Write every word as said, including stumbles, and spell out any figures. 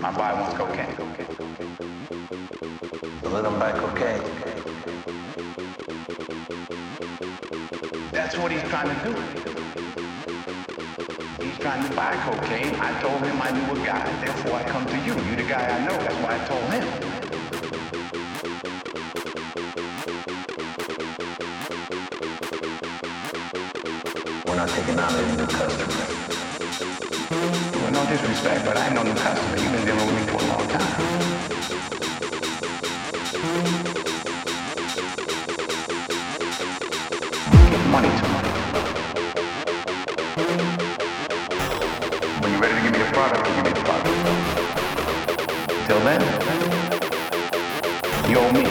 My boy wants cocaine. So let him buy cocaine. That's what he's trying to do. He's trying to buy cocaine. I told him I knew a guy, therefore I come to you. You the guy I know, that's why I told him. We're not taking on any new customers. Well, no disrespect, but I ain't no new customer. You've been dealing with me for a long time. Give money to me. When you're ready to give me the product, you give me the product. Till then, you owe me.